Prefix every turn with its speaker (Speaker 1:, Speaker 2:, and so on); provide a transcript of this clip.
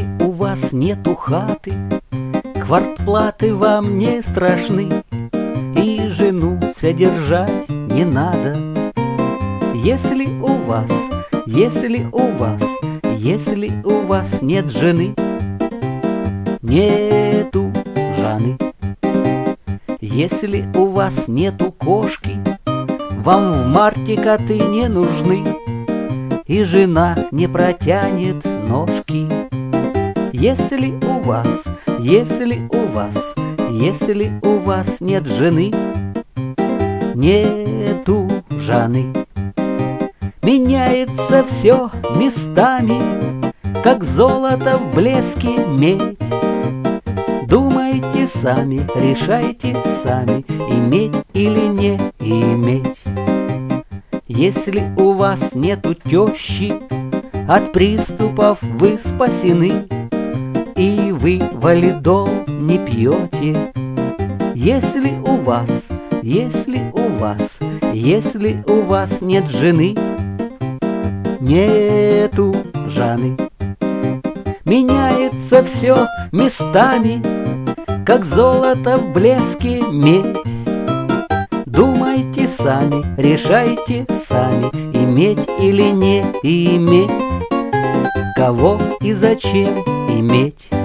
Speaker 1: у вас нету хаты, квартплаты вам не страшны, и жену содержать не надо. Если у вас нет жены, нету жаны. Если у вас нету кошки, вам в марте коты не нужны, и жена не протянет ножки. Если у вас нет жены, нету жаны. Меняется все местами, как золото в блеске медь. Думайте сами, решайте сами, иметь или не иметь. Если у вас нету тещи, от приступов вы спасены, и вы валидол не пьете. Если у вас нет жены, нету жаны. Меняется все местами, как золото в блеске медь. Думайте сами, решайте сами, иметь или не иметь, кого и зачем иметь.